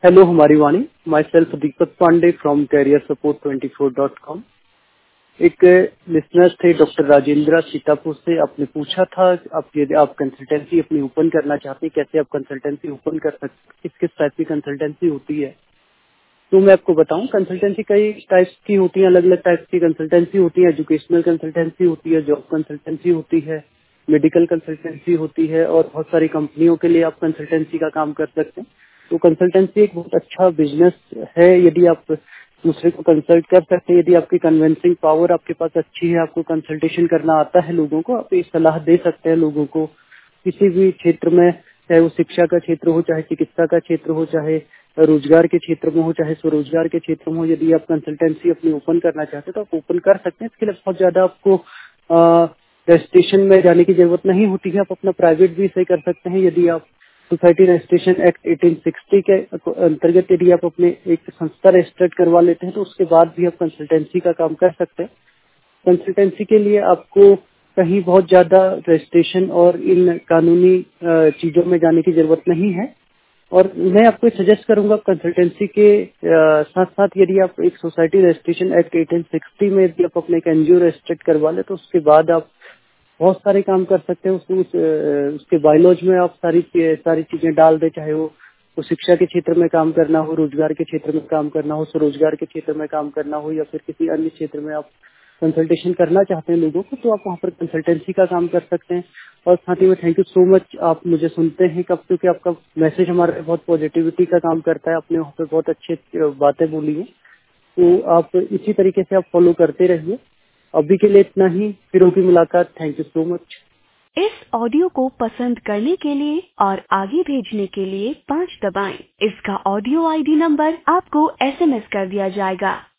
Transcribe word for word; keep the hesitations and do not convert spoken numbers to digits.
Hello, हमारी वाणी। Myself Deepak Pandey from career support twenty four dot com. एक लिसनर थे डॉक्टर राजेंद्र सीतापुर से। आपने पूछा था आप यदि आप कंसल्टेंसी अपनी ओपन करना चाहते हैं, कैसे आप कंसल्टेंसी ओपन कर सकते हैं, किस किस टाइप की कंसल्टेंसी होती है। तो मैं आपको बताऊं, कंसल्टेंसी कई टाइप्स की होती है, अलग अलग टाइप्स की कंसल्टेंसी होती है। एजुकेशनल कंसल्टेंसी होती है, जॉब कंसल्टेंसी होती है, मेडिकल कंसल्टेंसी होती है और बहुत सारी कंपनियों के लिए आप कंसल्टेंसी का काम कर सकते हैं। तो कंसल्टेंसी एक बहुत अच्छा बिजनेस है। यदि आप दूसरे को कंसल्ट कर सकते हैं, यदि आपकी कन्विंसिंग पावर आपके पास अच्छी है, आपको कंसल्टेशन करना आता है लोगों को, आप ये सलाह दे सकते हैं लोगों को किसी भी क्षेत्र में, चाहे वो शिक्षा का क्षेत्र हो, चाहे चिकित्सा का क्षेत्र हो, चाहे रोजगार के क्षेत्र में हो, चाहे स्वरोजगार के क्षेत्र में हो। यदि आप कंसल्टेंसी अपनी ओपन करना चाहते हैं तो आप ओपन कर सकते हैं। इसके लिए बहुत ज्यादा आपको रजिस्ट्रेशन में जाने की जरूरत नहीं होती है। आप अपना प्राइवेट भी सही कर सकते हैं। यदि आप society registration act eighteen sixty के अंतर्गत यदि आप अपने एक संस्था रजिस्टर्ड करवा लेते हैं तो उसके बाद भी आप कंसल्टेंसी का काम कर सकते हैं। कंसल्टेंसी के लिए आपको कहीं बहुत ज्यादा रजिस्ट्रेशन और इन कानूनी चीजों में जाने की जरूरत नहीं है। और मैं आपको सजेस्ट करूंगा कंसल्टेंसी के साथ साथ यदि आप एक society registration act eighteen sixty में यदि आप अपने एक एनजीओ रजिस्टर्ड करवा ले तो उसके बाद आप बहुत सारे काम कर सकते हैं। उस, उस, उसके बायलॉज में आप सारी सारी चीजें डाल दे, चाहे वो तो शिक्षा के क्षेत्र में काम करना हो, रोजगार के क्षेत्र में काम करना हो, स्वरोजगार के क्षेत्र में काम करना हो, या फिर किसी अन्य क्षेत्र में आप कंसल्टेशन करना चाहते हैं लोगों को, तो आप वहाँ पर कंसल्टेंसी का काम कर सकते हैं। और साथ ही में थैंक यू सो मच, आप मुझे सुनते हैं कब, क्योंकि आपका मैसेज हमारे पे बहुत पॉजिटिविटी का काम करता है। आपने वहाँ पे बहुत अच्छी बातें बोली हैं, तो आप इसी तरीके से आप फॉलो करते रहिए। अभी के लिए इतना ही, फिर होगी मुलाकात। Thank you so much. इस ऑडियो को पसंद करने के लिए और आगे भेजने के लिए पाँच दबाएं। इसका ऑडियो आईडी नंबर आपको एसएमएस कर दिया जाएगा।